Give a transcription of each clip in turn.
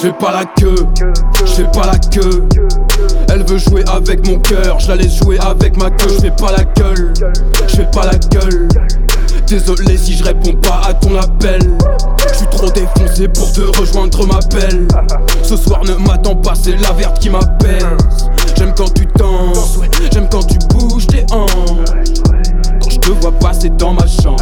J'fais pas la queue, j'fais pas la queue. Elle veut jouer avec mon cœur, je la laisse jouer avec ma queue. J'fais pas la gueule, j'fais pas la gueule. Désolé si je réponds pas à ton appel. J'suis trop défoncé pour te rejoindre ma belle. Ce soir ne m'attends pas, c'est la verte qui m'appelle. J'aime quand tu danses, ouais, j'aime quand tu bouges tes hanches. Quand je te vois passer dans ma chambre.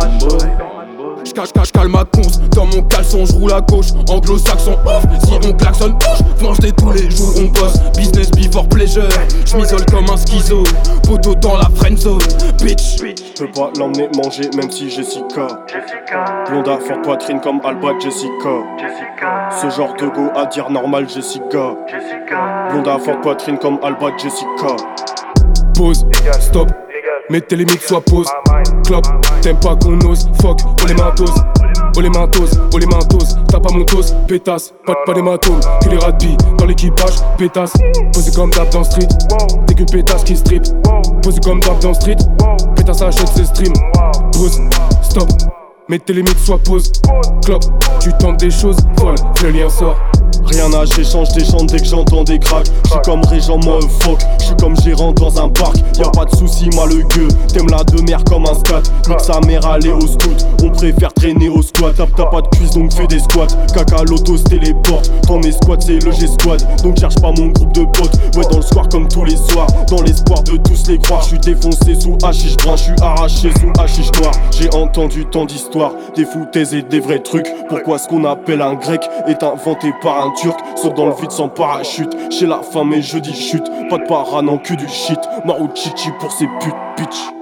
J'cale ma conce, dans mon caleçon j'roule à gauche. Anglo-saxon off, si on klaxonne bouge. Venger tous les jours on bosse, business before pleasure. J'm'isole comme un schizo, poteau dans la friendzone. Bitch, peux pas l'emmener manger même si Jessica. Blonda forte poitrine comme Alba Jessica. Ce genre de go à dire normal Jessica. Blonda forte poitrine comme Alba Jessica. Pause, stop, mettez les mix soit pause. Clop, t'aimes pas qu'on ose, fuck, oh les mentos. Oh les mentos, oh les mentos, t'as pas mon tos, pétasse, pas d'hématome, que les rugby dans l'équipage, pétasse, posé comme d'hab dans street, t'es qu'une pétasse qui strip, posé comme d'hab dans street, pétasse achète ses streams, pause, stop, mettez les mix soit pause, clop, tu tentes des choses folles, le lien sort. Rien à j'échange des chants dès que j'entends des cracks. J'suis comme Régent, moi fuck. J'suis comme gérant dans un parc. Y'a pas de soucis, moi le gueux. T'aimes la de mer comme un scat. Nique sa mère aller au scout. On préfère traîner au squat. T'as pas de cuisse donc fais des squats. Caca l'auto se téléporte. Quand mes squats c'est le G-squad. Donc cherche pas mon groupe de potes. Ouais dans le soir comme tous les soirs. Dans l'espoir de tous les croire. J'suis défoncé sous hachiche brun. J'suis arraché sous hachiche noir. J'ai entendu tant d'histoires. Des foutaises et des vrais trucs. Pourquoi ce qu'on appelle un grec est inventé par un turc, saute dans le vide sans parachute. Chez la femme et je dis chute. Pas de para non que du shit. Maru chichi pour ces putes bitch.